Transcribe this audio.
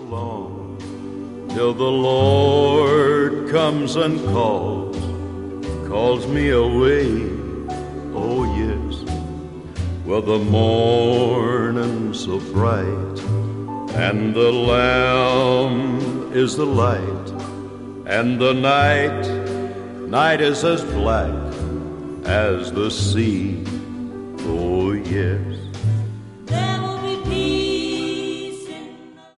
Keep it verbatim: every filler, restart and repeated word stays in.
long till the Lord comes and calls, calls me away. Oh yes, well the morning's so bright, and the Lamb is the light, and the night, night is as black as the sea. Oh yes,